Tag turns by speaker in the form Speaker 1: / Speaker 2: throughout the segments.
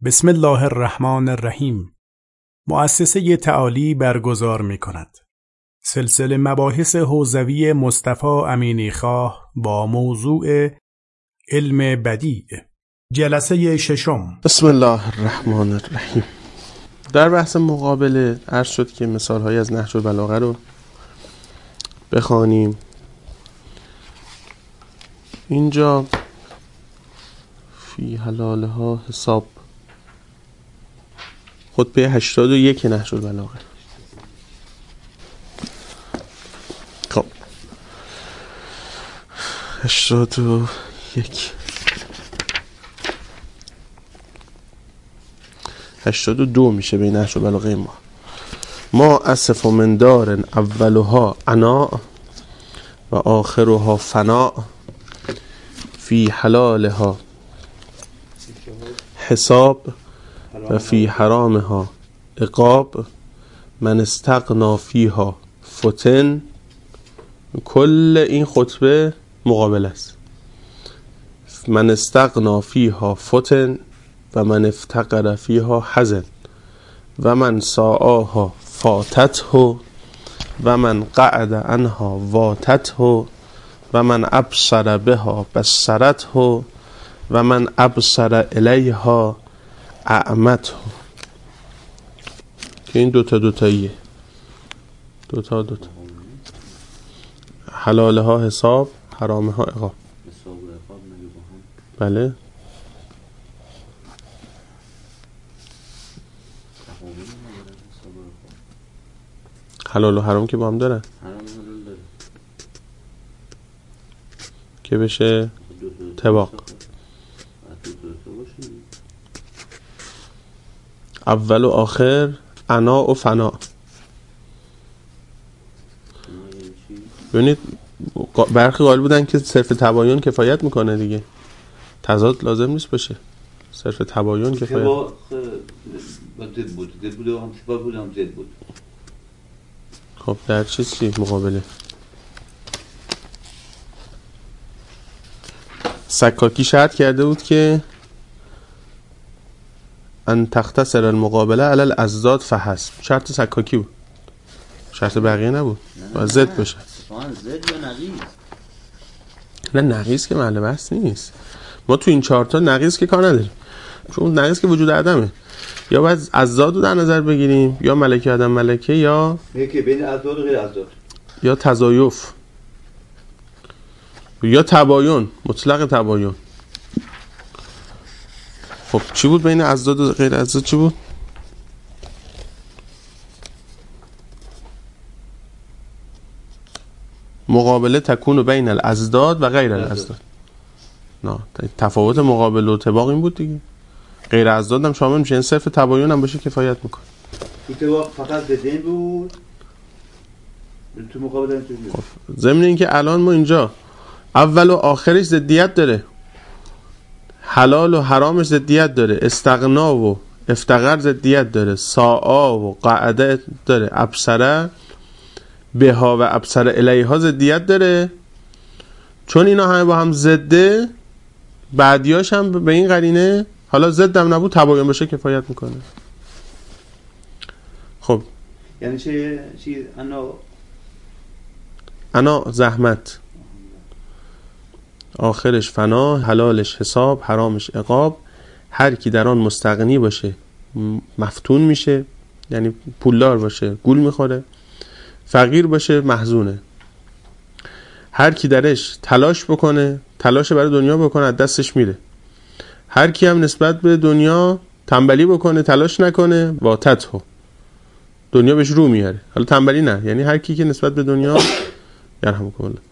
Speaker 1: بسم الله الرحمن الرحیم. مؤسسه تعالی برگزار می کند سلسله مباحث حوزوی مصطفی امینی خواه با موضوع علم بدیع. جلسه ششم.
Speaker 2: بسم الله الرحمن الرحیم. در بحث مقابله عرض شد که مثال‌های از نهج البلاغه رو بخوانیم. اینجا فی حلالها حساب خطبه 81 نهج البلاغه. خب 82 میشه بین نهج البلاغه ما اسف من دار اولها عناء و آخرها فناء فی حلالها حساب و فی حرامها عقاب من استغنا فیها فتن. کل این خطبه مقابل است. من استغنا فیها فتن و من افتقر فیها حزن و من ساعاها فاتته و من قعد عنها واتته و من ابصر بها بصرته و من ابصر الیها اعمته. که این دوتاییه. دوتا حلالها حساب، حرامها عقاب. بله. حلال و حرام که با هم دارن که بشه طباق. اول و آخر، عنا و فنا. ببینید برخی قائل بودن که صرف تباین کفایت میکنه دیگه، تضاد لازم نیست باشه، صرف تباین کفایت. خب در چی مقابله؟ سکاکی شرط کرده بود که ان تختصر المقابله علی الازداد فحسب. شرط سکاکی بود، شرط بقیه نبود. باید زد باشه. نه نقیض که محل بحث نیست. ما تو این 4 تا نقیض که کار نداریم، چون نقیض که وجود عدمه. یا باید ازداد رو در نظر بگیریم، یا ملکه عدم ملکه، یا
Speaker 3: بین ازداد و غیر ازداد،
Speaker 2: یا تضایف، یا تباین، مطلق تباین. خب چی بود بین ازداد و غیر ازداد؟ چی بود؟ مقابله تکون بین الازداد و غیر الازداد. نه تفاوت مقابله و طباق این بود دیگه. غیر ازداد هم شامل میشه، این صرف تباین هم باشه کفایت میکنه.
Speaker 3: تو طباق فقط بدین بود، تو مقابله اینطوری.
Speaker 2: خب ضمن این که الان ما اینجا اول و آخرش ضدیت داره، حلال و حرامش ضدیت داره، استغنا و افتقر ضدیت داره، ساعا و قعده داره، ابصره بها و ابصر الیها ضدیت داره. چون اینا همه با هم ضده، بعدیاش هم به این قرینه حالا ضد هم نبود تباین بشه کفایت میکنه. خب
Speaker 3: یعنی چی
Speaker 2: انا زحمت، آخرش فنا، حلالش حساب، حرامش عقاب. هر کی در آن مستغنی باشه مفتون میشه، یعنی پولدار باشه گول میخوره، فقیر باشه محزونه. هر کی درش تلاش بکنه، تلاش برای دنیا بکنه، از دستش میره. هر کی هم نسبت به دنیا تنبلی بکنه، تلاش نکنه، واتته، دنیا بهش رو میاره. حالا تنبلی نه، یعنی هر کی که نسبت به دنیا یرحمکم الله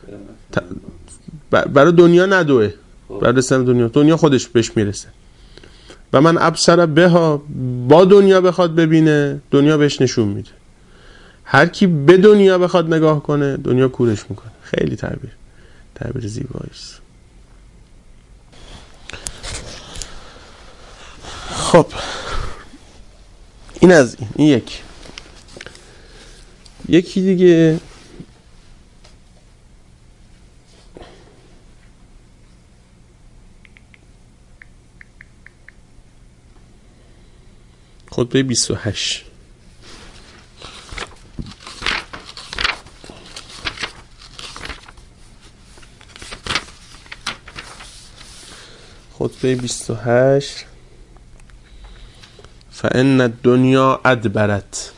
Speaker 2: برای دنیا ندوه، برای رسیدن دنیا خودش بهش میرسه. و من ابصر بها، با دنیا بخواد ببینه، دنیا بهش نشون میده. هر کی به دنیا بخواد نگاه کنه، دنیا کورش میکنه. خیلی تعبیر زیبایی است. خب این از این یکی دیگه خطبه 28. خطبه 28. فإن الدنیا ادبرت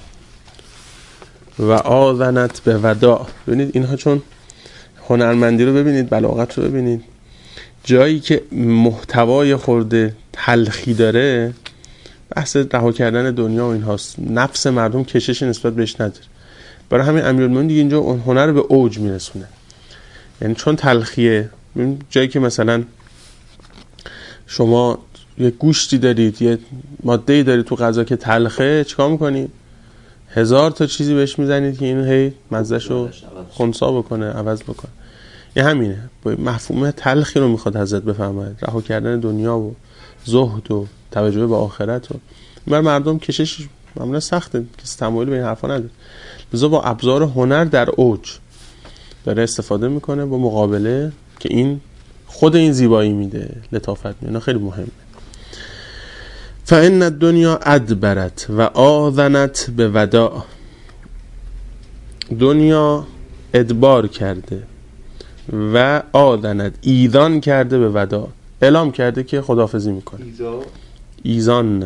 Speaker 2: و آذنت به وداع. ببینید اینها چون هنرمندی رو ببینید، بلاغت رو ببینید، جایی که محتوای خورده تلخی داره بحث رها کردن دنیا و این هاست، نفس مردم کشش نسبت بهش نداره. برای همین امیرالمومنین دیگه اینجا اون هنر رو به اوج میرسونه، یعنی چون تلخیه. جایی که مثلا شما یه گوشتی دارید، یه ماده‌ای دارید تو غذا که تلخه، چیکار میکنید؟ 1000 تا چیزی بهش میزنید که این هی مزه‌شو خنثی بکنه، عوض بکنه. یه همینه، مفهوم تلخی رو میخواد حضرت بفهمه، رها کردن دنیا و زهد و توجه به آخرت. و بر مردم کشش معمولا سخته، کسی تمایل به این حرفا نداره، لذا با ابزار هنر در اوج داره استفاده میکنه با مقابله که این خود این زیبایی میده، لطافت میده. اینا خیلی مهمه. فإن الدنیا ادبرت و آذنت به وداع. دنیا ادبار کرده و آذنت ایذان کرده به وداع، اعلام کرده که خداحافظی میکنه. ایذان.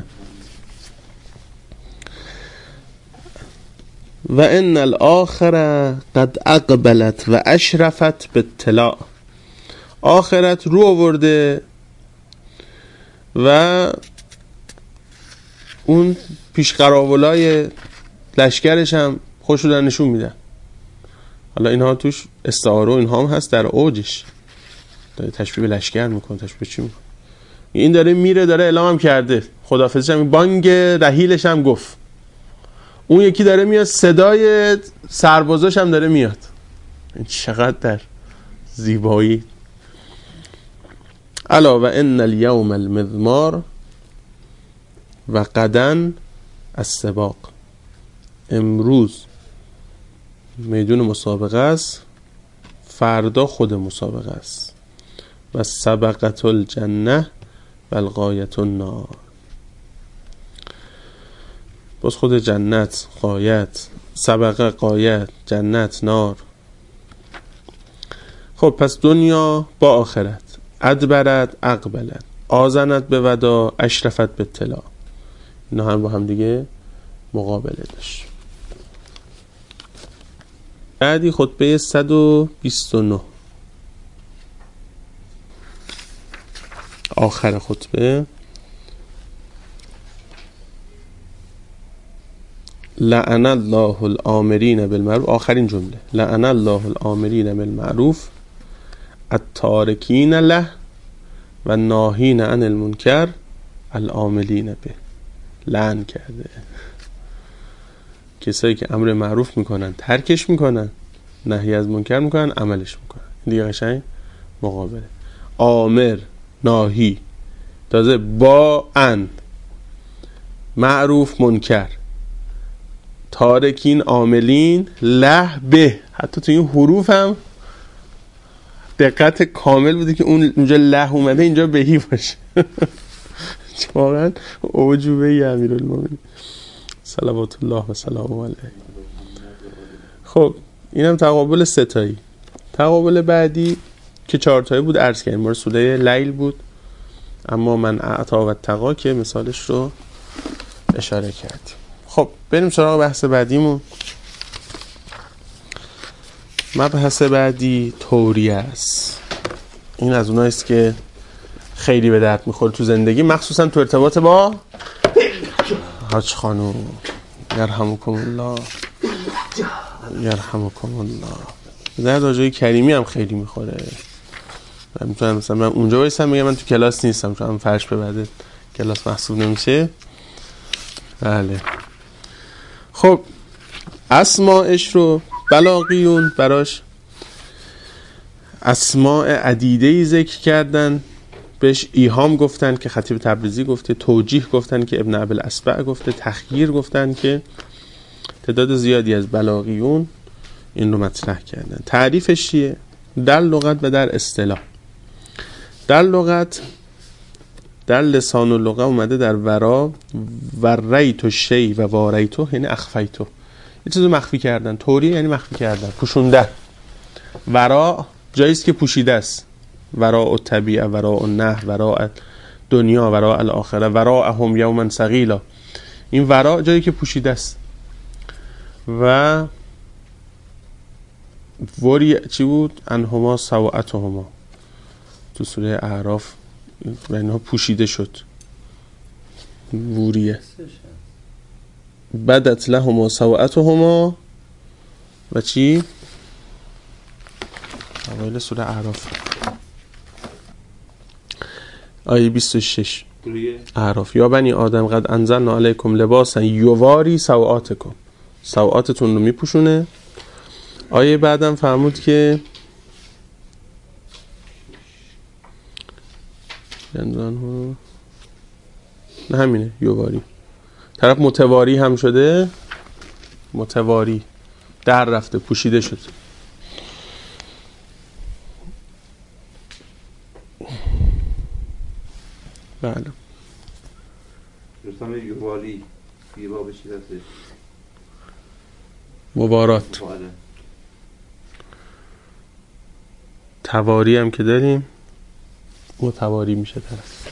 Speaker 2: و ان الاخره قد اقبلت و اشرفت باطلاع. آخرت رو آورده و اون پیشقراولای لشکرش هم خوشو در نشون میدن. حالا اینها توش استعاره و اینها هم هست در اوجش، داره تشبیه به لشکر میکنه. تشبیه چی میکنه؟ این داره میره، داره اعلام هم کرده خداحافظیش، هم بانگ رحیلش هم گفت. اون یکی داره میاد، صدای سربازاش هم داره میاد. این چقدر در زیبایی. الا و ان الیوم المضمار و غدا السباق. امروز میدون مسابقه است، فردا خود مسابقه است. و سبقت الجنه و الغایت النار. باز خود جنت، غایت، سبقه، غایت، جنت، نار. خب پس دنیا با آخرت، ادبرت، اقبلت، آذنت به وداع، اشرفت به اطلاع. اینا هم با هم دیگه مقابله داشت. بعدی خطبه 129 آخر خطبه. لعن الله الآمرین بالمعروف. آخرین جمله، لعن الله الآمرین بالمعروف التارکین له و ناهین عن المنکر العاملین به. لعن کرده کسایی که امر معروف میکنن ترکش میکنن، نهی از منکر میکنن عملش میکنن. دیگه قشنگ مقابله. آمر، ناهی، تازه با ان، معروف، منکر، تارکین، عاملین، له به. حتی تو این حروف هم دقت کامل بوده که اونجا له اومده اینجا بهی باشه. واقعا اوجوبه امیرالمومنین صلوات الله و سلام علیه. خب اینم تقابل ستایی. تقابل بعدی که 4 تایی بود عرض کردیم، مورد سوره لیل بود، اما من اعطا و تقا که مثالش رو اشاره کردیم. خب بریم سراغ بحث بعدیمون. مبحث بعدی توریه است. این از اوناییست که خیلی به درد میخوره تو زندگی، مخصوصا تو ارتباط با حاج خانم. یرحمکم الله، یرحمکم الله. در راجعه کریمی هم خیلی میخوره. من میتونم مثلا من اونجا وایسم میگم من تو کلاس نیستم چون فرش به بعد کلاس محسوب نمیشه. بله. خب اسماءش رو بلاغیون براش اسماء عدیده‌ای ذکر کردن، بهش ایهام گفتن که خطیب تبریزی گفته، توجیه گفتن که ابن ابوالاسبع گفته، تخییر گفتن که تعداد زیادی از بلاغیون این رو مطرح کردن. تعریفش چیه؟ در لغت و در اصطلاح. در لغت در لسان اللغه اومده در ورا، وریت شی و واریتو یعنی اخفیتو، یه چیزو مخفی کردن. توریه یعنی مخفی کردن، پوشوندن. ورا جاییست که پوشیده است، وراء الطبیعه، وراء النهر، وراء دنیا، وراء الاخره، وراءهم یوما ثقیلا. این ورا جایی که پوشیده است. و وری چی بود؟ انهما سوءتهما تو سوره اعراف و اینها پوشیده شد. وریه بدت لهما سوءتهما و چی؟ اوایل سوره اعراف آیه 26 اعراف، یا بنی آدم قد انزلنا علیکم لباسا یواری سوآتکم، سوآتتون رو میپوشونه. آیه بعدم فرمود که نه همینه، یواری، طرف متواری هم شده، متواری در رفته، پوشیده شد. بله
Speaker 3: دوستان یواری بیوا بشید هستش
Speaker 2: مبارات. تواری هم که داریم، متواری میشه طرف.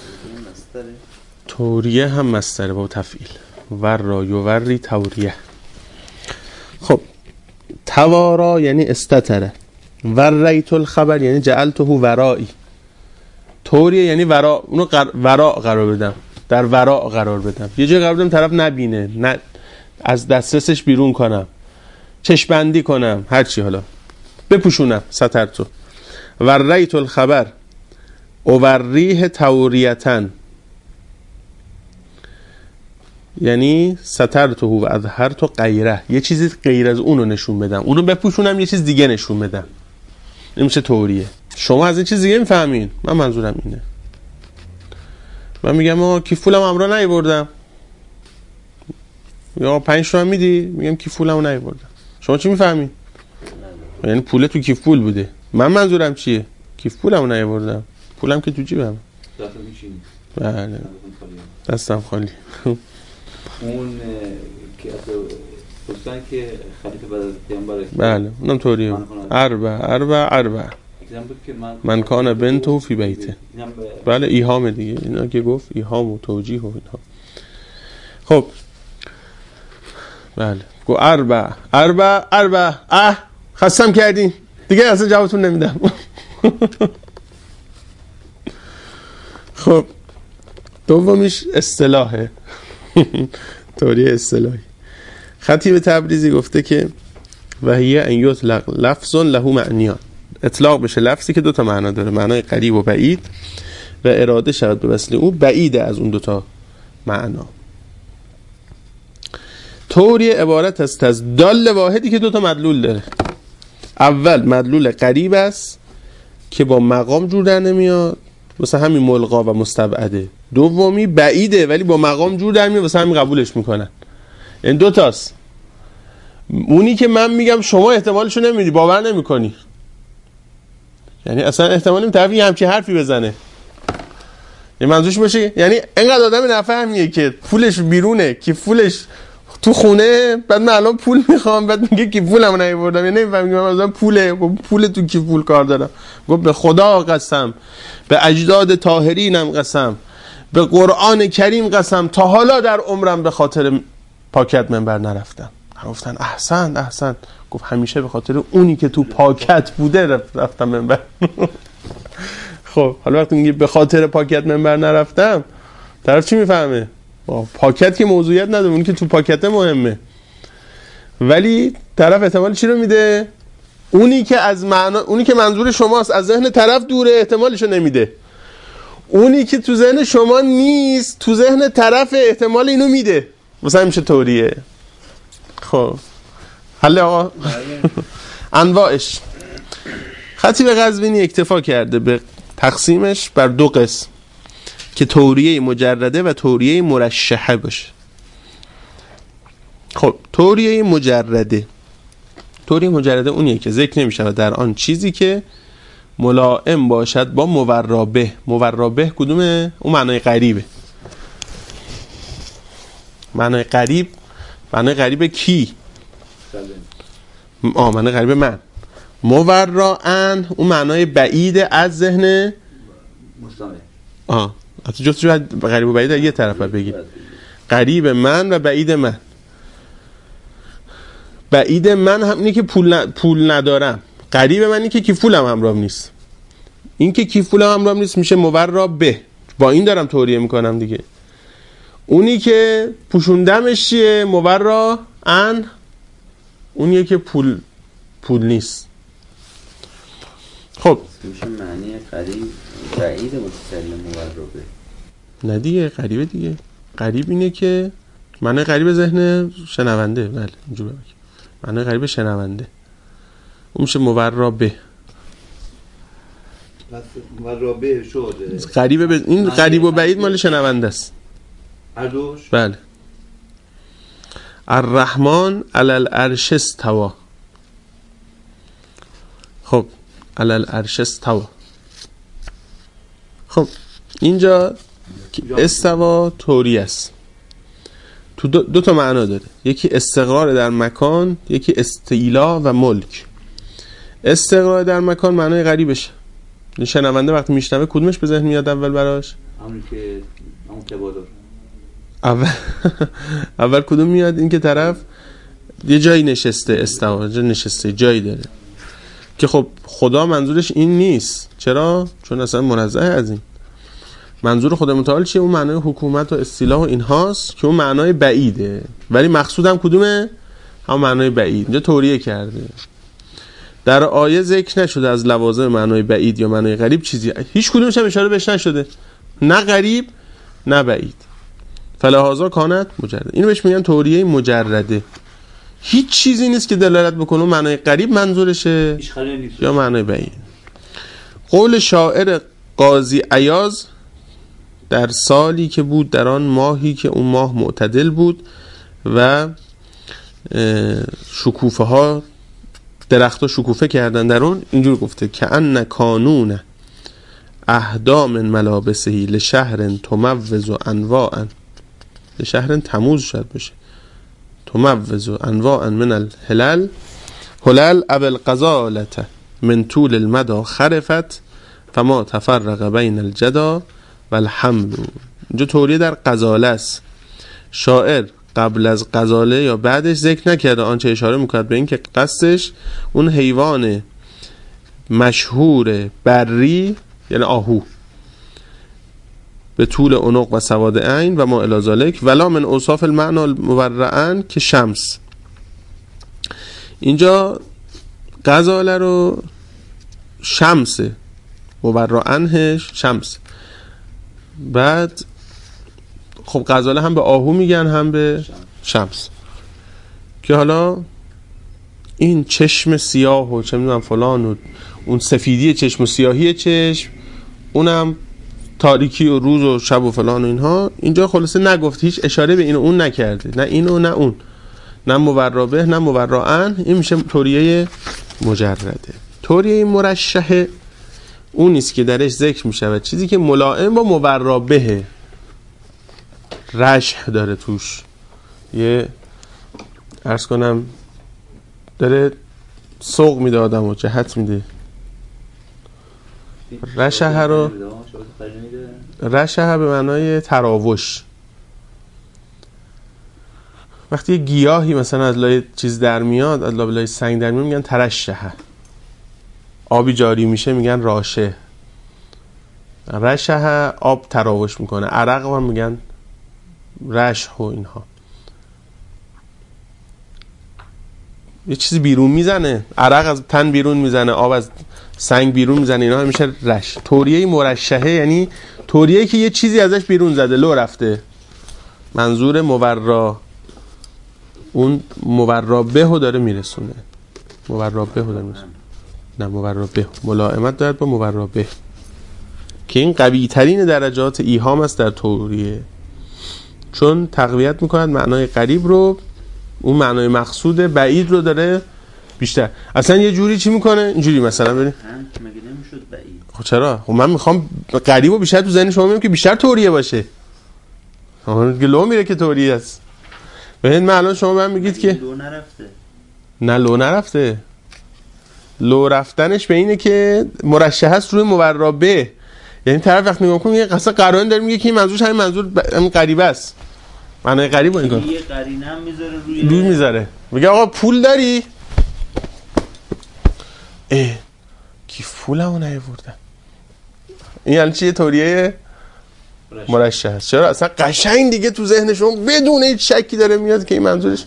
Speaker 2: توریه هم مصدره با تفعیل، ور را یوری توریه. خب توارا یعنی استتره، وریت الخبر یعنی جعلته ورایی. توریه یعنی ورا، اونو ورا قرار بدم، در ورا قرار بدم، یه جای قرار بدم طرف نبینه، نه از دسترسش بیرون کنم، چشم‌بندی کنم، هر چی حالا بپوشونم، سترتو. وریت الخبر اوریه توریتن یعنی سترتو و اظهرتو غیره، یه چیزی غیر از اونو نشون بدم، اونو بپوشونم، یه چیز دیگه نشون بدم. این میشه توریه. شما از این چیز دیگه میفهمین، من منظورم اینه. من میگم آقا کیف پولم همراه نیاوردم، یا 5 تومن میدی؟ میگم کیف پولمو نیاوردم. شما چی میفهمین؟ یعنی پول تو کیف پول بوده. من منظورم چیه؟ کیف پولمو نیاوردم، پولم که تو جیبم. بله دستم خالی.
Speaker 3: اون که دوستان که خلیفه بعد از پیامبر،
Speaker 2: بله اونم طوریه. اربع من کان بنتو فی بیته. بله ایهام دیگه، اینا که گفت ایهام و توجیه و اینها. خب بله گو اربع خستم کردین دیگه، اصلا جوابتون نمیدم. خب دومیش اصطلاحه. توریه اصطلاحی. خطیب تبریزی گفته که وهیه ان یطلق لفظ له معنیان، اطلاق بشه لفظی که 2 معنا داره، معنای قریب و بعید، و اراده شود به وصل او بعیده از اون 2 معنا. توریه عبارت است از دال واحدی که 2 مدلول داره. اول مدلول قریب است که با مقام جور در نمیاد، واسه همین ملغا و مستبعده. دومی بعیده ولی با مقام جور در میاد، واسه همین قبولش میکنن. این 2 تاست. اونی که من میگم شما احتمالشو نمیدی، باور نمیکنی، یعنی اصلا احتمال این طرف همچین حرفی بزنه. یه منظورش باشه یعنی اینقدر آدم نفهمیه که پولش بیرونه، که پولش تو خونه، بعد من الان پول میخوام، بعد میگه که پولمو نیاوردم، یعنی نمیفهمم من مثلا پول تو کی پول کار دارم. گفت به خدا قسم، به اجداد طاهرینم قسم، به قرآن کریم قسم، تا حالا در عمرم به خاطر پاکت منبر نرفتم. گفتن احسن. گفت همیشه به خاطر اونی که تو پاکت بوده رفتم منبر. خب حالا وقتی میگه به خاطر پاکت منبر نرفتم، طرف چی میفهمه؟ پاکت که موضوعیت نداره، اونی که تو پاکته مهمه. ولی طرف احتمال چی رو میده؟ اونی که منظور شماست از ذهن طرف دوره، احتمالشو نمیده. اونی که تو ذهن شما نیست، تو ذهن طرف احتمال اینو میده. مثلا میشه توریه. خب حل آقا. انواعش. خطیب قزوینی اکتفا کرده به تقسیمش بر 2 قسم که توریه مجرده و توریه مرشحه باشه. خب توریه مجرده اونیه که ذکر نمیشه در آن چیزی که ملائم باشد با مورابه. مورابه کدومه؟ اون معنای غریبه. معنای غریب، معنای غریب کی؟ معنای غریب من. موراان اون معنای بعید از ذهن مستمع. حتی جفتش غریب و بعید یه طرف بگی. غریب من و بعید من. بعید من هم اینه که پول ندارم. غریب من اینه که کیف پولم همراهم نیست. این که کیف پولم همراهم نیست میشه مورابه. با این دارم توریه میکنم دیگه. اونی که پوشوندمش چیه؟ موراان اونیه که پول نیست. خب
Speaker 4: میشه معنی قریب بعید متصل مورابه. نه
Speaker 2: دیگه قریبه دیگه. قریب اینه که معنی قریب ذهن شنونده. بله اینجور بگیم. معنی قریب شنونده. اون میشه مورابه.
Speaker 3: مورابه شده.
Speaker 2: قریب این قریب و بعید مال شنونده است.
Speaker 3: اردوش؟
Speaker 2: بله. الرحمن علی العرش استوى. خب علی العرش استوى. خب اینجا استوا توری است. تو دو تا معنا داره. یکی استقرار در مکان، یکی استیلا و ملک. استقرار در مکان معنای غریبشه. شنونده وقتی میشنوه کدومش به ذهن میاد اول براش؟
Speaker 3: همون که همون تبادر.
Speaker 2: اول کدوم میاد؟ این که طرف یه جایی نشسته، استوا نشسته، جایی داره که خب خدا منظورش این نیست. چرا؟ چون اصلا منزه از این. منظور خدا متعال چیه؟ اون معنای حکومت و استیلا و اینهاست که اون معنای بعیده، ولی مقصودم کدومه؟ هم معنای بعید. اینجا توریه کرده. در آیه ذکر نشده از لوازم معنای بعید یا معنای غریب چیزی، هیچ کدومش هم اشاره بهش نشده، نه غریب نه بعید. فلهذا کانت مجرد. اینو بهش میگن توریه مجرده. هیچ چیزی نیست که دلالت بکنه معنای غریب منظورشه یا معنای بعید. قول شاعر قاضی عیاض در سالی که بود، در آن ماهی که اون ماه معتدل بود و شکوفه ها، درخت ها شکوفه کردن در اون، اینجور گفته که ان کانون اهدام ملابسهی لشهر تموز و انواعا، لشهر تموز شد باشه، تموز و انواعا من الهلال هلال ابل قزالته من طول المدى خرفت فما تفرق بین الجدا و الحمل. اینجا توریه در غزاله است. شاعر قبل از غزاله یا بعدش ذکر نکرده، آنچه اشاره میکرد به این که قصدش اون حیوان مشهور بری یعنی آهو به طول عنق و سواد عین و ما الی ذالک ولا من اوصاف المعنى المبرعن که شمس. اینجا غزاله رو شمس مبرعنش شمس. بعد خب غزاله هم به آهو میگن هم به شمس. که حالا این چشم سیاه و چه میدونم فلان و اون سفیدی چشم و سیاهی چشم، اونم تاریکی و روز و شب و فلان و اینها، اینجا خلاصه نگفت، هیچ اشاره به این و اون نکرده، نه این و نه اون، نه مورابه نه مورعن. این میشه توریه مجرده. توریه مرشحه اون نیست که درش ذکر میشه و چیزی که ملائم با مورابه رشح داره توش، یه عرض کنم داره سوق میده آدم و جهت میده. رشح رو رشح به معنای تراوش. وقتی یه گیاهی مثلا از لای چیز در میاد، از لای سنگ در میاد، میگن ترشحه. آبی جاری میشه میگن راشه. رشح آب تراوش میکنه. عرق هم میگن رشح و اینها. یه چیزی بیرون میزنه، عرق از تن بیرون میزنه، آب از سنگ بیرون میزنه، اینا میشه رش. توریه مرشحه یعنی توریه که یه چیزی ازش بیرون زده، لو رفته. منظور مورا اون مورابه رو داره میرسونه. مورابه رو داره میرسونه. نه مورابه ملائمت دارد با مورابه که این قوی ترین درجات ایهام است در توریه، چون تقویت میکند معنای قریب رو، اون معنای مقصود بعید رو داره بیشتر اصلا یه جوری چی میکنه اینجوری مثلا بریم
Speaker 4: مگه نمیشد بعید؟
Speaker 2: خب چرا؟ خب من میخوام قریبو بیشتر تو ذهن شما میگم که بیشتر توریه باشه. دیگه لو میره که توریه است. ببین من الان شما بهم میگید که
Speaker 4: لو نرفته.
Speaker 2: نه لو نرفته. لو رفتنش به اینه که مرشح است روی مورابه. یعنی طرف وقت نگاه کنه یه قصه قرائن داره میگه که این منظورش همین منظور همین غریبه است. معنی غریب این کار.
Speaker 4: یه قرینه هم میذاره
Speaker 2: روی میذاره. میگه آقا پول داری؟ کی پولمو نیاوردن؟ این یعنی چیه توریه مرشح است. چرا اصلا قشنگ دیگه تو ذهن شما بدون هیچ شکی داره میاد که این منظورش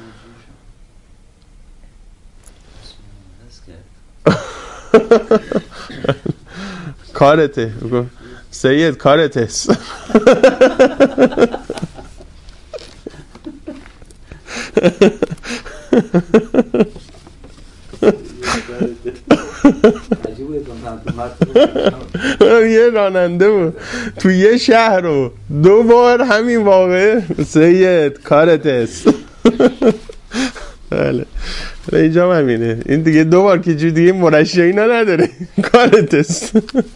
Speaker 2: کارته. سید کارته. یه راننده بود تو یه شهر رو 2 بار همین واقعه سید کارتست. بله اینجا همینه. این دیگه 2 بار که جو دیگه مرشح اینا نداره کارتست.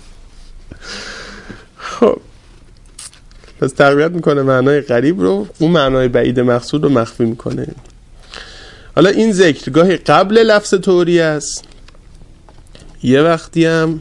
Speaker 2: خب پس تقویت میکنه معنای غریب رو، اون معنای بعید مقصود رو مخفی میکنه. حالا این ذکر گاهی قبل لفظ توریه است، یه وقتی هم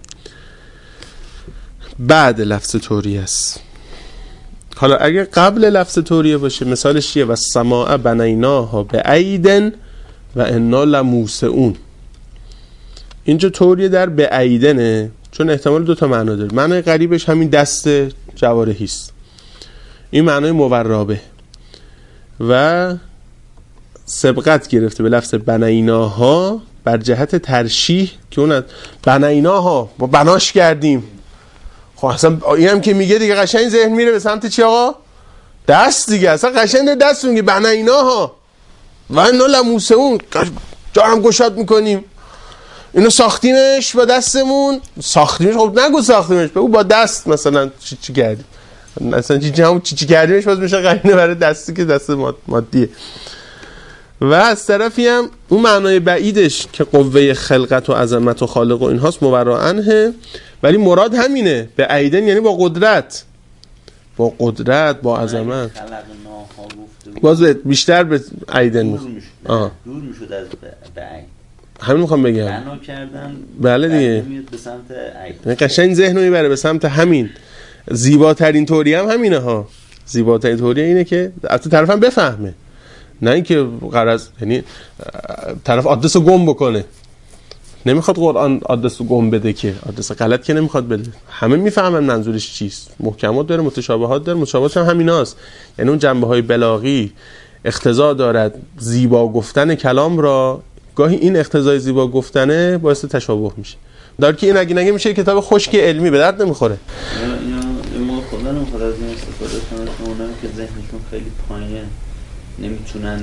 Speaker 2: بعد لفظ توریه است. حالا اگه قبل لفظ توریه باشه مثالش چیه؟ و السماء بنیناها بعیدن و انا لموسعون. اینجا توریه در بعیدنه چون احتمال 2 تا معنا داره. معنای غریبش همین دست جوارحی است، این معنای مورابه و سبقت گرفته به لفظ بنیناها بر جهت ترشیح که اون بنیناها با بناش کردیم. خب اصلا این هم که میگه دیگه قشنگ ذهن میره به سمت چی آقا؟ دست دیگه. اصلا قشنگ دست میگه بنیناها و انا لموسعون، جارم گشاد میکنیم، اینو ساختیمش با دستمون. ساختیمش خب نگو ساختیمش، بگو با دست مثلا چی کردیم. اصلا چی کردیمش باز میشه قرینه برای دستی که دست مادیه. و از طرفی هم اون معنای بعیدش که قوه خلقت و عظمت و خالق و اینهاست مبرعنه، ولی مراد همینه به عیدن، یعنی با قدرت، با قدرت، با عظمت. باز بیشتر به عیدن
Speaker 4: دور میشد از بعید.
Speaker 2: همین میخوام بگم
Speaker 4: بنا کردن.
Speaker 2: بله دیگه
Speaker 4: میاد به سمت عید.
Speaker 2: قشنگ ذهن رو میبره به سمت همین. زیباترین توری هم همینه ها. زیباترین توری اینه که البته طرف هم بفهمه، نه اینکه غرض یعنی طرف آدرس رو گم بکنه. نمیخواد قرآن آدرس رو گم بده، که آدرس غلط که نمیخواد بده. همه میفهمن منظورش چیست. محکمات داره، متشابهات داره. متشابهات هم همیناست، یعنی اون جنبه های بلاغی اقتضا دارد زیبا گفتن کلام را. گاهی این اقتضای زیبا گفتنه باعث تشابه میشه. در که این اگه نگه میشه کتاب خشک علمی به درد نمیخوره.
Speaker 4: اینا ما خدا نمیخواد از این استفاده کنن. اونایی که ذهنشون خیلی پایینه نمیتونن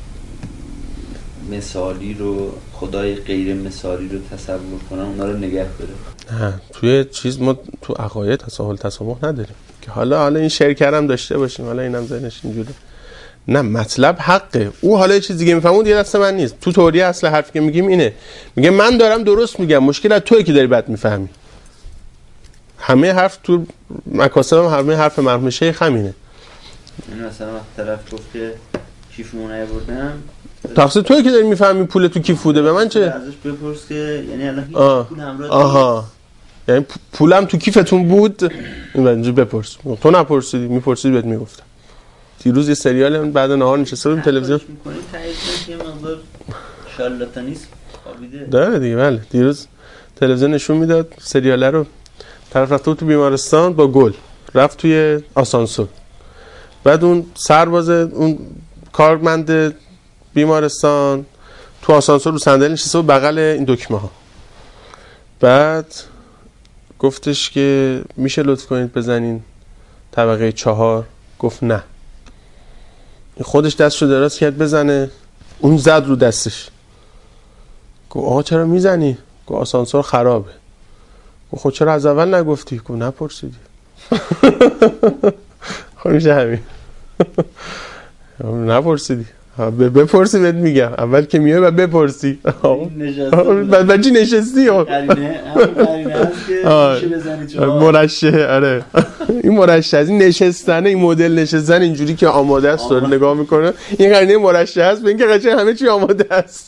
Speaker 4: مثالی رو، خدای غیر مثالی رو تصور کنن، اونا رو نگه داره.
Speaker 2: نه توی چیز ما تو عقاید تساهل تسامح نداریم که حالا این شرکرم داشته باشیم، حالا اینم ذهنش اینجوره. نه مطلب حقه. او حالا یه چیز دیگه میفهمه، دیگه دست من نیست. تو توریه اصل حرفی که میگیم اینه، میگه من دارم درست میگم، مشکل از توئه که داری بد میفهمی. همه حرف تو مکاسب هم همه حرف مرحوم شیخ همینه.
Speaker 4: این مثلا وقت طرف گفت که کیفمون نیاوردم،
Speaker 2: تقصیر توئه که داری میفهمی پول تو کیف بوده، به من چه؟
Speaker 4: ازش بپرس که یعنی الان هیچ پول همراه
Speaker 2: آها، یعنی پولم تو کیفتون بود، اینجوری بپرس. تو نپرسیدی، میپرسیدی بهت میگفتم. دیروز یه سریال بعد نهار نشسته بودیم تلویزیون.
Speaker 4: می‌کنی تایید یه مقدار شارلاتانیسم خوابیده.
Speaker 2: داره دیگه. بله دیروز تلویزیون نشون میداد سریال رو. طرف رفته بود تو بیمارستان با گل، رفت توی آسانسور. بعد اون سرباز، اون کارمند بیمارستان تو آسانسور رو صندلی نشسته بود بغل این دکمه ها. بعد گفتش که میشه لطف کنید بزنین طبقه 4؟ گفت نه. خودش دستشو دراز کرد بزنه، اون زد رو دستش. گفت آقا چرا میزنی؟ گفت آسانسور خرابه. گفت خود چرا از اول نگفتی؟ گفت نپرسیدی. خب میشه همین. نپرسیدی. بپرسی بهت میگم. اول که میای و بپرسی بچه نشستی
Speaker 4: قرینه هست که میشه بزنی جواب
Speaker 2: مرشه. آره این مرشه از این نشستنه، این مدل نشستن اینجوری که آماده است داره نگاه میکنه، این قرینه مرشه هست به اینکه قشنگ همه چی آماده است.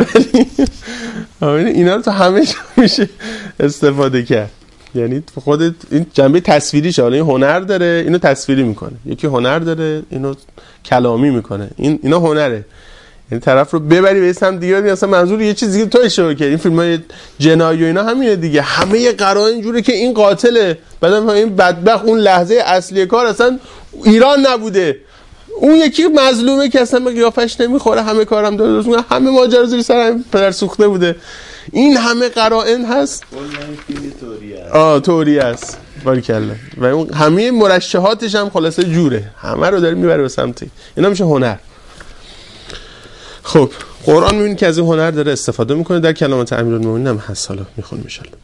Speaker 2: ولی اینا رو تو همه جا میشه استفاده کرد. یعنی خودت این جنبه تصویریشه. حالا این هنر داره اینو تصویری میکنه، یکی هنر داره اینو کلامی میکنه. اینا هنره. یعنی طرف رو ببری به سمت دیگه، مثلا منظور یه چیز دیگه تو اشاره کردی. این فیلمای جنایی و اینا همینه دیگه، همه قرائن اینجوره که این قاتله، بعدم این بدبخت اون لحظه اصلی کار اصلا ایران نبوده، اون یکی مظلومه که اصلا به قیافش نمیخوره، همه کارم داره، همه ماجرا زیر سر پدر سوخته بوده. این همه قرائن هست. توری است. باریکلا. و اون همه مرشحاتش هم خلاصه جوره، همه رو داره میبره به سمتی. اینا میشه هنر. خب قرآن میبینی که از این هنر داره استفاده میکنه. در کلمات امیرالمومنین هم هست، حالا میخونیم ان شاءالله.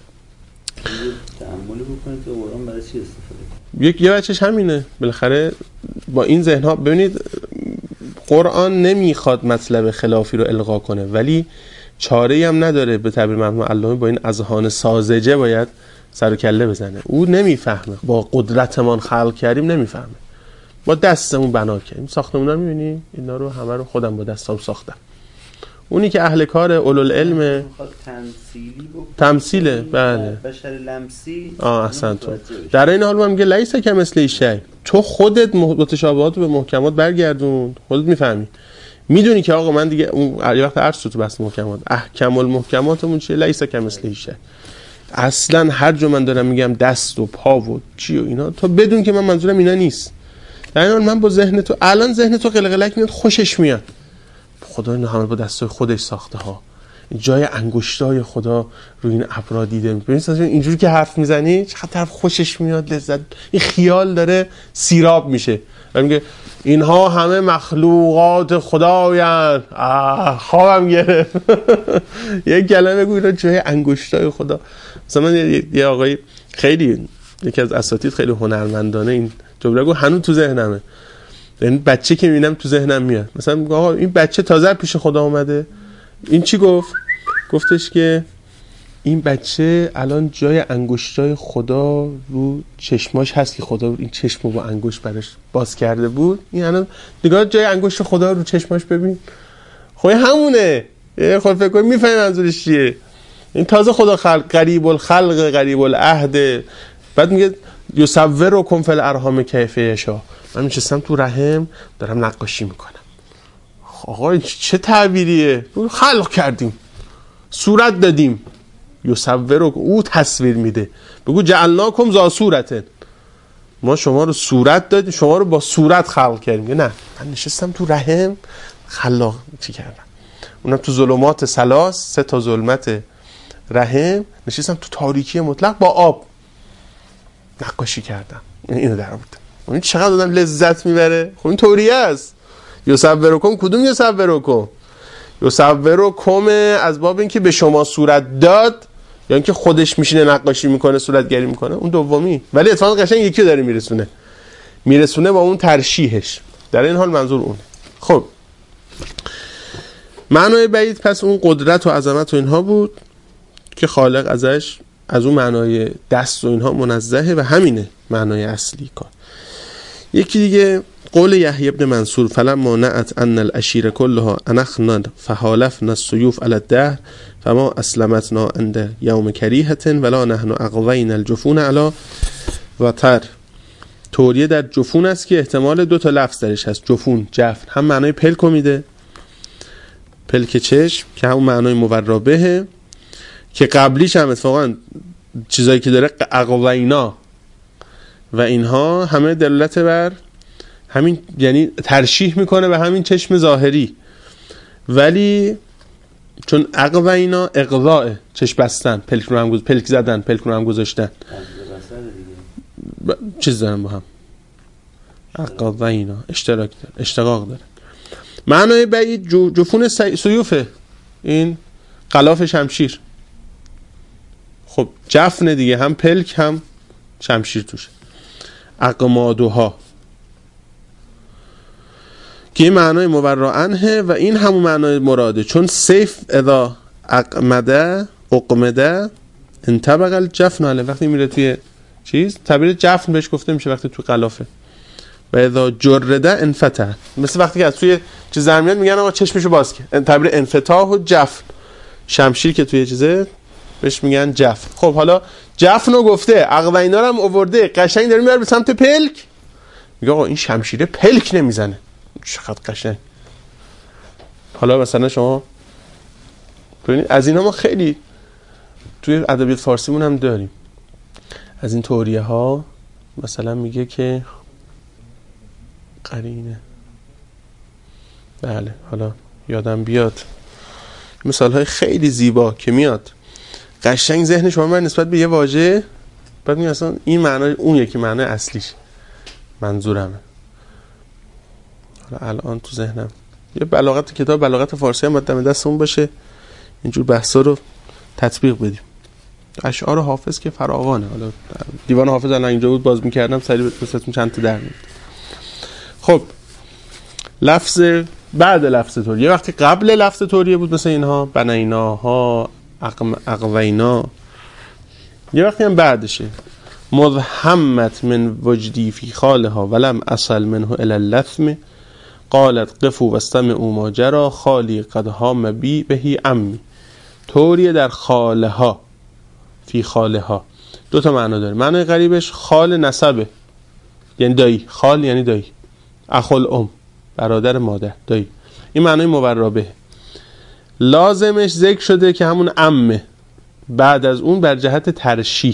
Speaker 4: تأمل بکنید که قرآن برای چی استفاده کنه.
Speaker 2: یه بچش همینه. بالاخره با این ذهن ها ببینید قرآن نمیخواد مطلب خلافی رو القا کنه، ولی چاره‌ای هم نداره. به تعبیر مرحوم علامه با این اذهان ساذجه باید سر و کله بزنه. او نمیفهمه. با قدرتمان خلق کردیم نمیفهمه. با دستمون بنا کردیم. ساختمونا رو می‌بینی؟ اینا رو همه رو خودم با دستام ساختم. اونی که اهل کار اولوالعلم تمثیله. بله
Speaker 4: بشر لمسی.
Speaker 2: اصلا تو در این حال من میگه لیس کمثله شیء. تو خودت متشابهات رو به محکمات برگردون، خودت میفهمی. میدونی که آقا من دیگه اون یه وقت عرض تو بس محکمات احکم المحکماتمون چیه؟ لیس کمثله شیء. اصلا هر جا من دارم میگم دست و پا و چی و اینا، تو بدون که من منظورم اینا نیست. در این حال من با ذهن تو الان ذهن تو قلقلک میاد، خوشش میاد. خدا اینو همه با دستای خودش ساخته ها. جای انگشتای خدا روی این ابرا دیده. ببین اینجوری که حرف میزنی چقدر طرف خوشش میاد، لذت، این خیال داره سیراب میشه و میگه اینها همه مخلوقات خدایند. خوابم گرفت. یک کلمه بگو اینا جای انگشتای خدا. مثلا من یه آقای خیلی یکی از اساتید خیلی هنرمندانه این جمله گفت، هنوز تو ذهنمه. این بچه که میبینم تو ذهنم میاد. مثلا میگه آقا این بچه تازه پیش خدا اومده. این چی گفت؟ گفتش که این بچه الان جای انگشتای خدا رو چشماش هست که خدا این چشمو با انگشت براش باز کرده بود. این الان نگاه جای انگشت خدا رو چشماش ببین. خب همونه. خود فکر کنی میفهمی منظورش چیه. این تازه خدا خلق، قریب الخلق قریب العهد. بعد میگه یصورکم فی الارحام کیف یشاء. من میشستم تو رحم دارم نقاشی میکنم. آقا چه تعبیریه؟ خلق کردیم، صورت دادیم. یصورکم، او تصویر میده. بگو جعلناکم ذا صورتن، ما شما رو صورت دادیم، شما رو با صورت خلق کردیم. نه من نشستم تو رحم خلاق چی کردم. اونم تو ظلمات ثلاث، 3 تا ظلمت رحم نشستم تو تاریکی مطلق با آب نقاشی کردم. اینو در بود. این چقدر آدم لذت میبره. خب این طوریه است. یصورکم، کدوم یصورکم؟ یصورکم از باب اینکه به شما صورت داد، یا اینکه خودش میشینه نقاشی میکنه صورتگری میکنه، اون دومی. ولی اتفاقا قشنگ یکی داره میرسونه با اون ترشیحش. در این حال منظور اونه. خب معنای بعید پس اون قدرت و عظمت و اینها بود که خالق ازش از اون معنای دست و اینها منزهه و همینه معنای اصلی کار. یکی دیگه قول یحیی ابن منصور فلما نعت ان الاشیر كلها انخنا فحالفنا السيوف على الدهر فما اسلمتنا عند يوم كريهه ولا نحن اقوينا الجفون على وتر. توریه در جفون است که احتمال 2 تا لفظ درش هست. جفون، جفن، هم معنای پلک میده، پلک چشم که همون معنای موربه، که قبلیش هم اتفاقا چیزایی که داره اقوینا و اینها همه دلالت بر همین، یعنی ترشیح میکنه به همین چشم ظاهری. ولی چون اقوینا اقضاء، چشم بستن، پلک زدن، پلک رو هم گذاشتن، چیز دارن با هم اقوینا اشتقاق داره. معنای بعید جفون سیوفه، این غلاف شمشیر. خب جفن دیگه، هم پلک هم شمشیر توشه. اقمادوها که این معنای مبرا عنه و این همون معنای مراده. چون سیف اذا اقمده انطبق الجفن علیه، وقتی میره توی چیز تعبیر جفن بهش گفته میشه وقتی توی غلافه. و اذا جرده انفتح، مثل وقتی که از توی چیز در میاد میگن آقا چشمشو باز کن، تعبیر انفتاح و جفن. شمشیر که توی چیزه بهش میگن جفن. خب حالا جفنو گفته، اقوینا رو هم آورده، قشنگ داره میاره به سمت پلک، میگه آقا این شمشیره پلک نمیزنه، چقدر قشنگ. حالا مثلا شما ببینید از اینا ما خیلی توی ادبیات فارسیمون هم داریم، از این توریه ها. مثلا میگه که قرینه، بله حالا یادم بیاد مثال های خیلی زیبا که میاد قشنگ ذهن شما من نسبت به یه واژه بعد میگه اصلا این معنی اون یکی معنی اصلیش منظورمه. حالا الان تو ذهنم یه بلاغت کتاب بلاغت فارسی هم باید دم دستمون باشه اینجور بحثا رو تطبیق بدیم. اشعار حافظ که فراوانه، حالا دیوان حافظ الان اینجا بود باز می‌کردم سریع بهتون چند تا در میاد. خب لفظ بعد لفظ توریه، یه وقتی قبل لفظ توریه بود مثل اینها بنیناها اقوینا، یه وقتی هم بعدشه. مذهمت من وجدی فی خالها ولم اصل منه الی اللثم قالت قفوا واستمعوا ما جرى خالی قد هام بی بهی امی. توریه در خالها، فی خالها دو تا معنا داره. معنی غریبش خال نسبه، یعنی دایی، خال یعنی دایی، اخوال برادر مادر، دایی. این معنی مبرا به. لازمش ذکر شده که همون عمه، بعد از اون بر جهت ترشیح.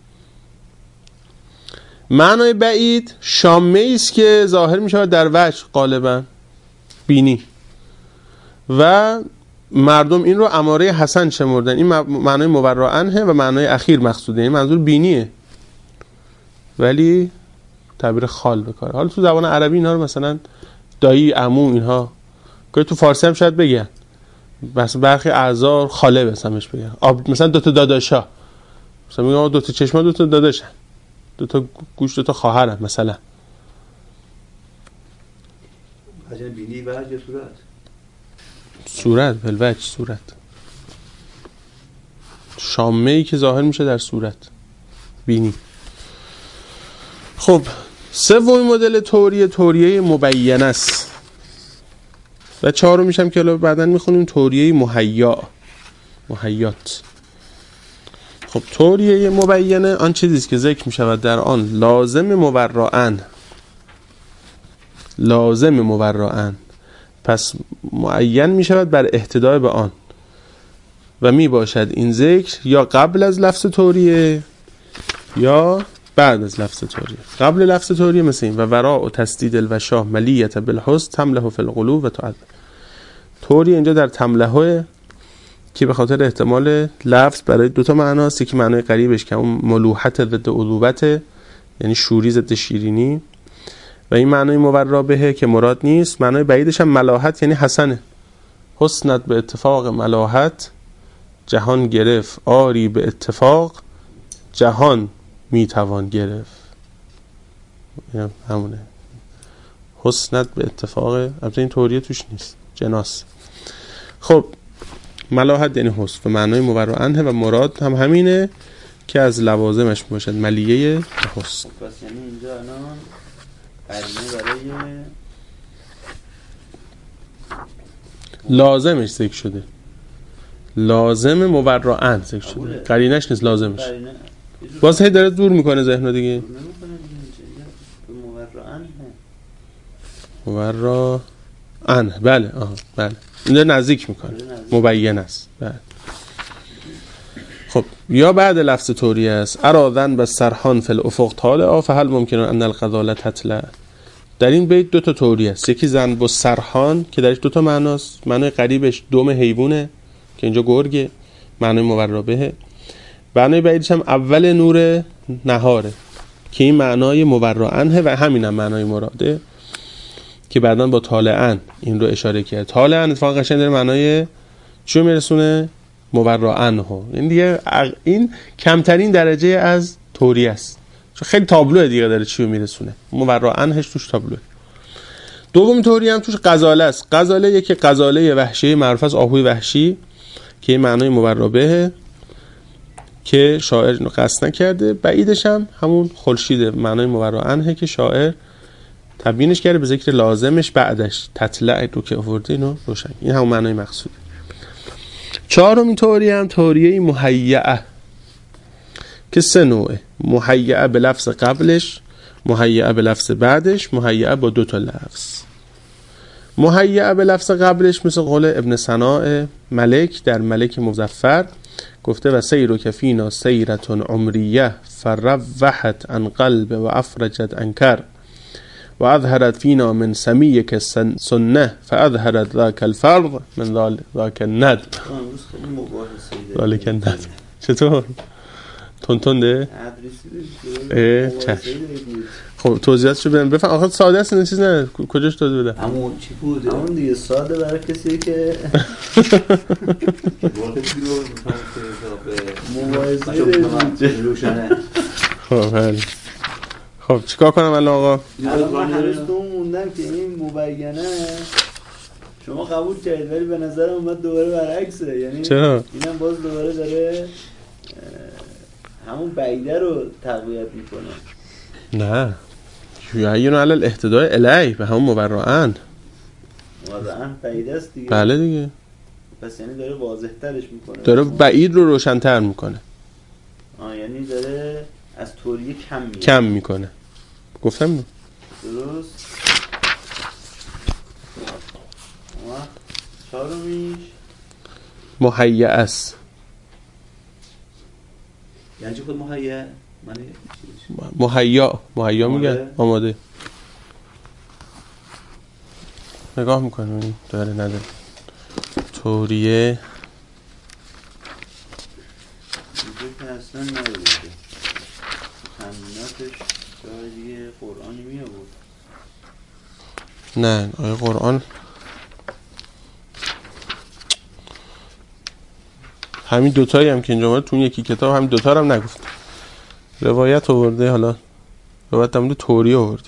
Speaker 2: معنی بعید شامه است که ظاهر می شود در وجه، غالبا بینی، و مردم این رو اماره حسن شمردن. این معنی مبرا عنه و معنی اخیر مقصوده، این منظور بینیه ولی تعبیر خال بکاره. حالا تو زبان عربی اینا رو مثلا دایی، عمو، اینها که تو فارسی هم شاید بگن، مثلا برخی اعضا خاله بسمش بگن. مثلا دو تا داداشا، مثلا میگن دو تا چشما دو تا داداشن، دو تا گوش دو تا خواهرن مثلا.
Speaker 3: عجب بینی بعد یا
Speaker 2: صورت بلوچ، صورت شامه‌ای که ظاهر میشه در صورت، بینی. خب سومین مدل توریه مبینه است و چهارم میشم که الان بعداً میخونیم توریه مهیات. خب توریه مبینه آن چیزی است که ذکر میشود در آن لازم مبرعن پس معین میشود بر احتداء به آن و می باشد این ذکر یا قبل از لفظ توریه یا بعد از لفظ توریه. قبل لفظ توریه مثل این و وراء و تسدید الوشاه ملیت بالحسن تمله فی القلوب و تعد. توریه اینجا در تمله که به خاطر احتمال لفظ برای دوتا معناست، یکی معنای قریبش که اون ملوحت ضد عذوبت، یعنی شوری ضد شیرینی، و این معنای مورا بهه که مراد نیست. معنای بعیدش هم ملاحت یعنی حسنه. حسنت به اتفاق ملاحت جهان گرفت، آری به اتفاق جهان میتوان گرفت. همونه حسنت به اتفاق، البته این توریه توش نیست، جناس. خب ملاحت یعنی حسن و معنای مورا عنه و مراد هم همینه که از لوازمش باشد ملیه حسن.
Speaker 4: پس یعنی اینجا الان قرینه برای
Speaker 2: لازمش ذکر شده، لازم مورا عنه ذکر شده، قرینش نیست، لازمش. باز هی داره دور میکنه ذهن رو دیگه. مورا عنه، بله بله این داره نزدیک میکنه، مبین است. بله. خب یا بعد لفظ توریه است ارادن به سرحان فی الافق طالعا فهل ممکن ان الغزاله تطلع. در این بیت دو تا توریه است، یکی زن با سرحان که درش دو تا معناست. معنای قریبش دم حیوانه که اینجا گرگه، معنای مورا بهه. معنای بعیدش هم اول نور نهاره که این معنای مورا عنه و همین هم معنای مراده که بعداً با طالعن این رو اشاره کرد. طالعن اتفاقا قشنگ داره معنای چی رو میرسونه؟ مورا عنه. این دیگه این کمترین درجه از توریه است، چون خیلی تابلوه دیگه داره چی رو میرسونه. مورا عنهش توش تابلوه. دوم توری هم توش غزاله است. غزاله یکی غزاله وحشی معروف از آهوی وحشی که معنای مبرابه که شاعر اینو قصد نکرده. بعیدش هم همون خورشیده معنای مبرانه که شاعر تبیینش کرده به ذکر لازمش بعدش تطلع رو که آورده اینو روشن. این همون معنای مقصوده. چهارمین توری هم توریه مهیعه که 3 نوعه: مهیعه به لفظ قبلش، مهیعه به لفظ بعدش، مهیعه با 2 تا لفظ. مهیعه به لفظ قبلش مثل قول ابن سناء ملک در ملک مظفر گفته و سیرو کفینا سیرتون عمریه فروحت عن قلب و افرجت انکر و اظهرت فینا من سمیک سنه فاظهرت ذاک الفرض من ذاک الند. ذاک الند چطور؟ تونده؟ خب توضیحاتشو بدم بفهم. آخه ساده است این چیز نه. کجاش توضیح بدم؟
Speaker 4: همون چی بود؟ همون دیگه ساده برای کسی که مبایزه روشنه.
Speaker 2: خب حالی خب چیکار کنم الان آقا؟
Speaker 4: من هنوز دوم موندم که این مبینه شما قبول کردید ولی به نظرم اومد دوباره برعکسه. یعنی
Speaker 2: چرا؟
Speaker 4: اینم باز دوباره داره همون بعیده رو تقویت میکنه.
Speaker 2: نه یعین علی الاهتداء الیه به همون مبرئن
Speaker 4: بعیده است دیگه.
Speaker 2: بله دیگه.
Speaker 4: پس یعنی داره واضح ترش میکنه،
Speaker 2: داره بعید رو روشن‌تر میکنه.
Speaker 4: یعنی داره از توریه
Speaker 2: کم میکنه. گفتم
Speaker 4: درست. چهارمیش
Speaker 2: مهیع است.
Speaker 4: یعنی خود مهیع
Speaker 2: مهیا میگن آماده. نگاه میکنیم داره نداره. توریه
Speaker 4: اصلا نداره. تمریناتش شاید یه قرآنی می آورد.
Speaker 2: نه آیه قرآن همین دوتایی هم که اینجا اومده تو یکی کتاب همین دوتا هم نگفت. روایت آورده، حالا روایت در مورد توریه آورده.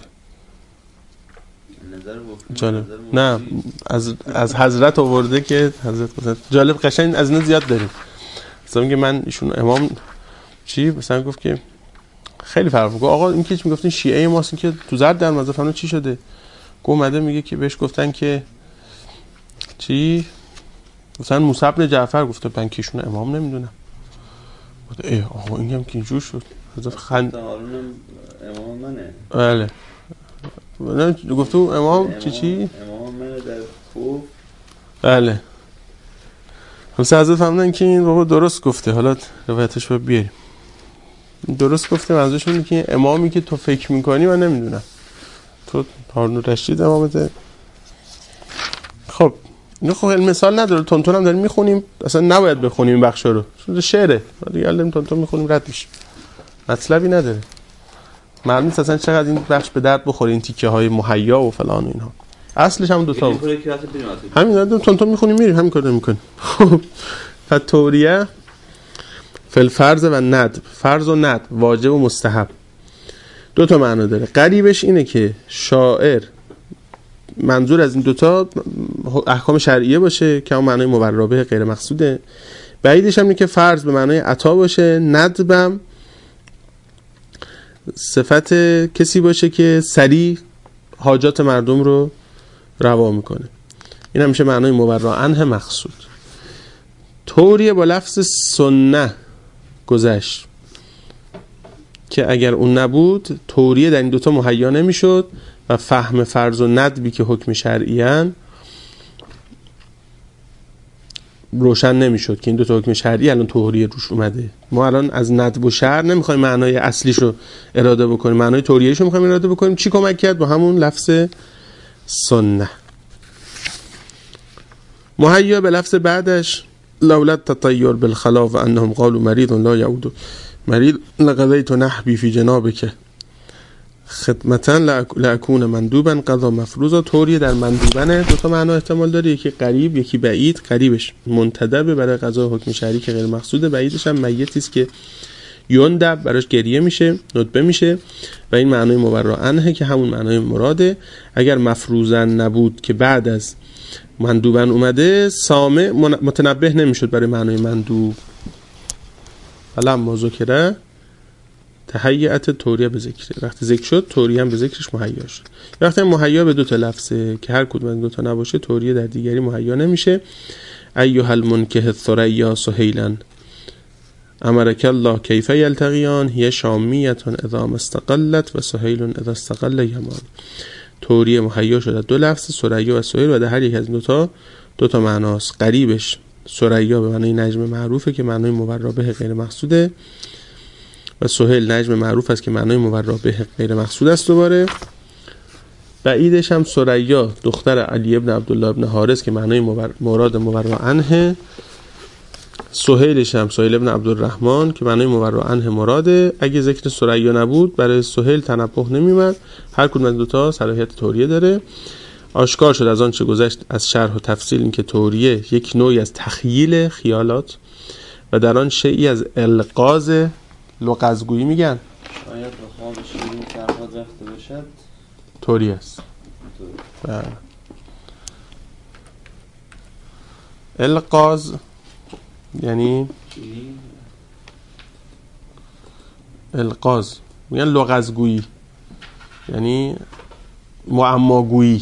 Speaker 2: جالب. نه از حضرت آورده که حضرت گفتن. جالب قشنگ از اینا زیاد داریم. مثلا میگه من ایشون امام چی مثلا گفت که خیلی فرق میکنه. آقا این که میگفتین شیعه ماست، این که تو زرد در مذهب چی شده؟ اومده میگه که بهش گفتن که چی؟ مثلا موسی بن جعفر گفته من که ایشون امام نمیدونم. گفت آقا این هم که اینجور شد.
Speaker 4: امام منه.
Speaker 2: بله. گفتو امام چی؟
Speaker 4: امام منه در خوب.
Speaker 2: بله. مثلا حضرت فهمیدن که این بابا درست گفته. حالا روایتش رو بیاریم. درست گفته منظورش اینه که امامی که تو فکر میکنی من نمیدونم. تو هارون رشید امامته. خب اینو خب مثال نداره. تونتون هم داریم میخونیم. اصلا نباید بخونیم این بخشا رو. چون شعره. دیگه الان تونتون میخونیم رد میشیم. مطلبی نداره. معلوم نیست اصلا چقدر این بخش به درد بخوره، این تیکه های مهیا و فلان و اینها. اصلش هم دوتا بود. همین دادم تونتون میخونیم میریم همین کارو میکنیم. خب فتوریه فل فرض و ند، فرض و ند، واجب و مستحب. دو تا معنا داره. قریبش اینه که شاعر منظور از این دوتا احکام شرعیه باشه که اون معنای مبرابه غیر مقصوده. بعیدش هم اینه که فرض به معنای عطا باشه، ندبم صفت کسی باشه که سریع حاجات مردم رو روا میکنه. این هم میشه معنای مبرعنه مقصود. توریه با لفظ سنه گذشت که اگر اون نبود توریه در این دوتا مهیا نمیشد و فهم فرض و ندبی که حکم شرعیان روشن نمیشد که این دوتا حکم شرعی الان توریه روش اومده. ما الان از ندب و شرع نمیخوایم معنای اصلیش رو اراده بکنیم، معنای توریهش رو میخوایم اراده بکنیم. چی کمک کرد؟ با همون لفظ سنه. مهیا به لفظ بعدش لولا تطیر بالخلا و انهم قالوا مريض لا يعود مريض لقضيت نحبي في جنابك خدمتا لأكون مندوبا قضا مفروضا. توریه در مندوبن دو تا معنا احتمال داره، یکی قریب یکی بعید. قریبش منتدب برای قضا حکم شرعی که غیر مقصوده، بعیدش هم میتی است که یندب براش گریه میشه، ندبه میشه و این معنای مبرا عنه که همون معنای مراده. اگر مفروضن نبود که بعد از مندوبن اومده، سامع متنبه نمیشد برای معنای مندوب. فلما ذکره تهیئت توریه به ذکره، وقتی ذکر شد توریه هم به ذکرش مهیا شد. وقتی مهیا به 2 لفظه که هر کدوم از 2 نباشه توریه در دیگری مهیا نمیشه. ایها المنکه الثریا سهیلا امرک الله کیف یلتقیان هی شامیه اذا استقلت و سهیل اذا استقل یمان. توریه مهیا شده 2 لفظ ثریا و سهیل و در هر یک از 2 تا معناست. قریبش ثریا به معنای نجم معروفه که معنای مبرا به غیر مقصوده و سهیل نجم معروف است که معنای مبرا به غیر مقصود است. دوباره بعیدش هم ثریا دختر علی ابن عبدالله ابن حارث که معنای مراد مبرا عنه. سهیلش هم سهیل ابن عبدالرحمن که معنای مبرا عنه مراده. اگه ذکر ثریا نبود برای سهیل تنبه نمیومد. هر کدوم از 2 تا صلاحیت توریه داره. آشکار شد از آن چه گذشت از شرح و تفصیل این که توریه یک نوعی از تخیل خیالات و در آن شیئی از الغاز لغزگویی میگن.
Speaker 4: شاید به خواب شیرین فرهاد رفته باشد
Speaker 2: توریه است. الغاز یعنی الغاز میگن لغزگویی یعنی معماگویی.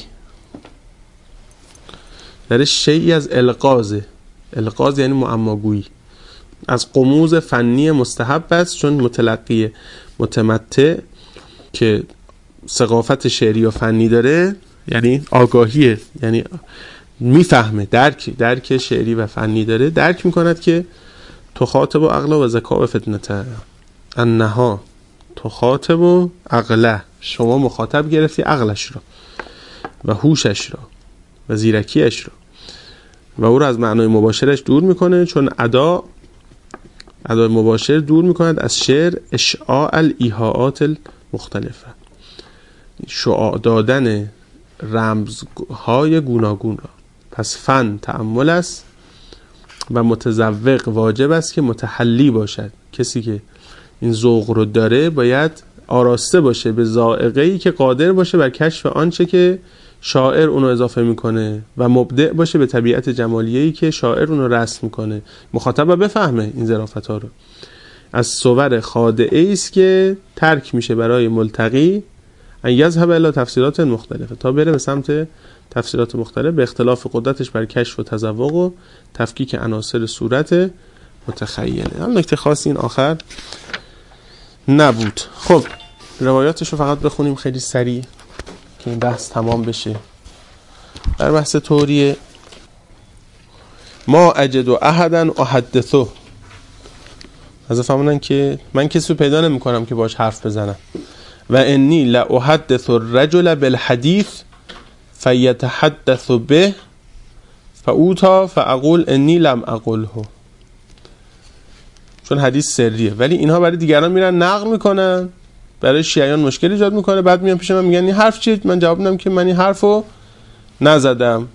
Speaker 2: در شیئی از الغازه. الغاز یعنی معماگویی. از قموز فنی مستحب است چون متلقی متمتع که ثقافت شعری و فنی داره یعنی آگاهیه، یعنی میفهمه، درک شعری و فنی داره، درک میکند که تخاطب و عقل و ذکا و فتنته انها تخاطب و عقله، شما مخاطب گرفتی عقلش را و هوشش را و زیرکیش را و او را از معنای مباشرش دور میکنه چون ادای مباشر دور میکند از شعر اشعاع الایحاءات المختلفه، شعاع دادن رمزهای گوناگون را. پس فن تأمل است و متذوق واجب است که متحلی باشد. کسی که این ذوق رو داره باید آراسته باشه به ذائقه‌ای که قادر باشه بر کشف آنچه که شاعر اونو اضافه میکنه و مبدع باشه به طبیعت جمالیه‌ای که شاعر اونو رسم میکنه. مخاطب بفهمه این ظرافت‌ها رو. از صور خادعه است که ترک میشه برای ملتقی ان یذهب الی تفسیرات مختلفه، تا بره به سمت تفسیرات مختلف به اختلاف قدرتش بر کشف و تذوق و تفکیک عناصر صورت متخیله. هم نکته خاصی این آخر نبود. خب روایاتش رو فقط بخونیم خیلی سریع که این بحث تمام بشه. در بحث توریه ما اجد و احدا احدثه، از فهموندن که من کسی رو پیدا نمی کنم که باش حرف بزنم و انی لا احدث الرجل بالحدیث فیتحدث به فاوتا فاقول انی لم اقله، چون حدیث سریه ولی اینها برای دیگران میرن نقل میکنن، برای شیعیان مشکل ایجاد میکنه، بعد میان پیش من میگن این حرف چیه؟ من جواب میدم که من این حرفو نزدم.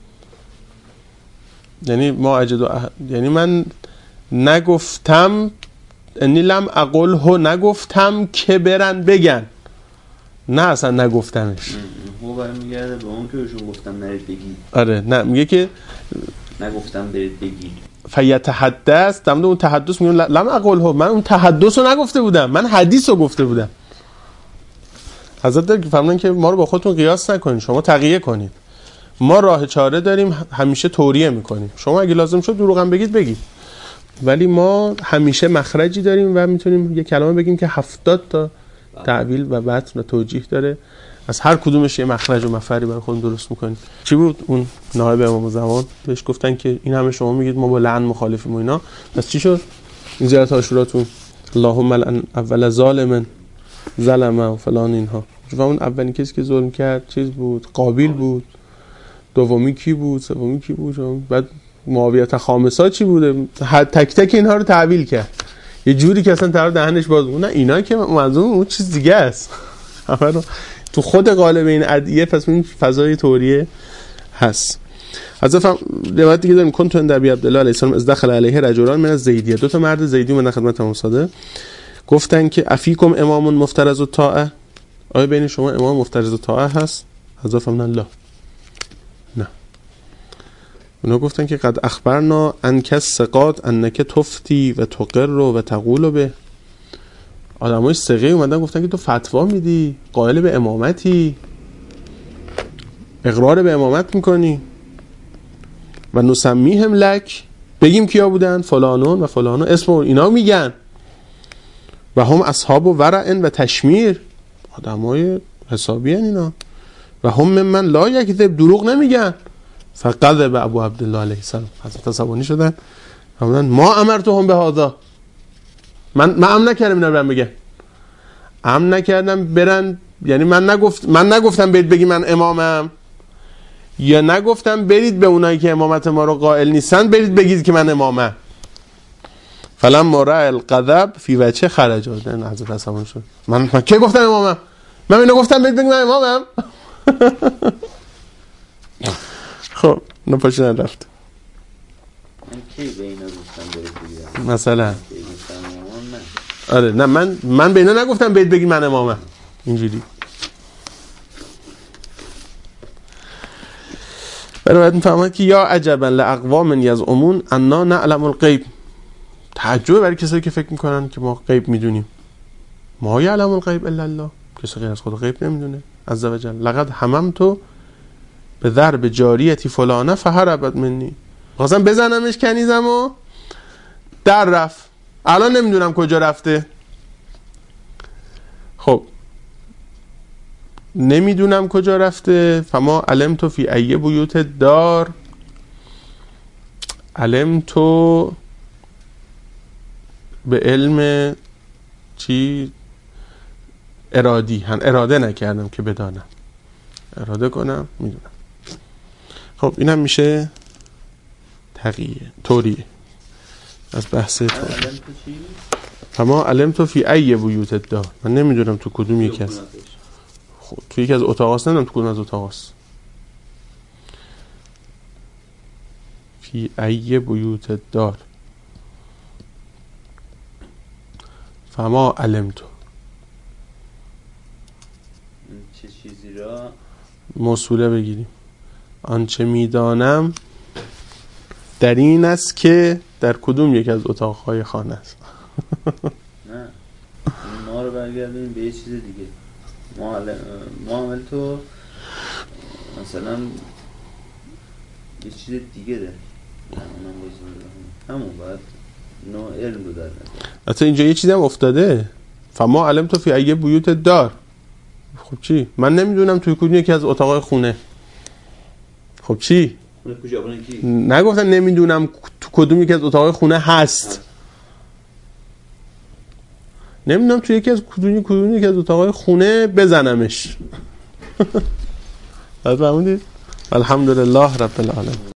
Speaker 2: یعنی ما یعنی من نگفتم، انی لم اقله، نگفتم که برن بگن، نه اصلا نگفتمش.
Speaker 4: هو برمیگرده به اون که بهشون گفتم نرید بگید.
Speaker 2: آره نه میگه که
Speaker 4: نگفتم برید بگید.
Speaker 2: فیتحدث، در مورد اون تحدث میگم لم اقله، من اون تحدث رو نگفته بودم، من حدیث رو گفته بودم. حضرت داره که فهمدن که ما رو با خودتون قیاس نکنید، شما تقیه کنید. ما راه چاره داریم، همیشه توریه میکنیم. شما اگه لازم شد دروغم بگید، ولی ما همیشه مخرجی داریم و میتونیم یه کلمه بگیم که 70 تا تعبیل و متن و توجیه داره، از هر کدومش یه مخرج و مفری برای خودمون درست میکنیم. چی بود اون نایب امام زمان بهش گفتن که این همه شما میگید ما با لعن مخالفیم و اینا، پس چی شد این زیارت عاشوراتون؟ اللهم لعن اول ظالم ظلم و فلان اینها. و اون اولین کسی که ظلم کرد چیز بود؟ قابیل بود. دومی کی بود؟ سومی کی بود؟ بعد معاویه خامسا چی بوده؟ تک تک اینها رو تعبیل کرد یه جوری که اصلا طرف دهنش باز بود. نه اینا که منظور اون چیز دیگه است. تو خود قالب این ادعیه پس این فضای توریه هست. حذف روایت دیگه داریم کنت عند ابی عبدالله علیه السلام از دخل علیه رجلان من از زیدیه، 2 تا مرد زیدی من خدمت امام صادق گفتن که افیکم امام مفترض الطاعه، آیا بین شما امام مفترض الطاعه هست؟ حذف من الله. نه. اونا گفتن که قد اخبرنا انک الثقات انک تفتی و تقر و تقول به. آدمای ثقه اومدن گفتن که تو فتوا میدی، قائل به امامتی، اقرار به امامت میکنی. و نسمیهم لک، بگیم کیا بودن؟ فلانون و فلانون، اسم اینا میگن. و هم اصحاب و ورع و تشمیر، آدمای حسابی هن اینا. و هم من لا یکذب، دروغ نمیگن. فقذب ابو عبدالله علیه السلام، حضرت عصبانی شدن، فرمودن ما امرتهم به هذا، من امر نکردم اینا برن بگن، امر نکردم برن، یعنی من نگفتم برید بگی من امامم، یا نگفتم برید به اونایی که امامت ما رو قائل نیستن برید بگید که من امامم. فلما رأى الغضب فی وجه خرج. حضرت عصبانی شد، من کی گفتم امامم؟ من اینو گفتم برید بگید من امامم. خب نپاشن رفت.
Speaker 4: من کی به اینا گفتم برید بگید
Speaker 2: مثلا آره نه من به اینا نگفتم برید بگید من امامم اینجوری. برای باید میفهمد که یا عجبا لاقوام یزعمون انا نعلم الغیب، تعجب برای کسایی که فکر میکنن که ما غیب میدونیم. ما یعلم الغیب الا الله، کسی غیر از خدا غیب نمیدونه عز و جل. لقد هممت به ضرب جاریتی فلانه فهربت منی، خواستم بزنمش کنیزم و در رفت، الان نمیدونم کجا رفته. خب نمیدونم کجا رفته. فما علمتو فی ای بیوت دار، علمتو به علم چی؟ ارادی، اراده نکردم که بدانم، اراده کنم میدونم. خب اینم میشه تقیه توریه از بحث توریه. فما علمتو فی ای بیوت دار، من نمیدونم تو کدوم یکی از، خب تو یکی از اتاق هست، نمیدونم تو کدوم از اتاق هست. فی ای بیوت دار، فما علمتو
Speaker 4: چه چیزی را
Speaker 2: موصوله بگیریم، آنچه میدانم در این است که در کدوم یک از اتاقهای خانه است.
Speaker 4: نه ما رو برگردیم به یه چیز دیگه. معامل تو مثلا یه چیز دیگه ده، همون باید نوع علم رو در نظر.
Speaker 2: حتی اینجا یه چیزی هم افتاده، فما علم تو فی ای بیوت دار. خب چی؟ من نمیدونم توی کدوم یکی از اتاقهای خونه. خب چی؟ نگفتن نمیدونم تو کدوم یکی از اتاقهای خونه هست. نمیدونم توی یکی از کدوم یکی از اتاقهای خونه بزنمش. بعد فهمیدید؟ الحمدلله رب العالمین.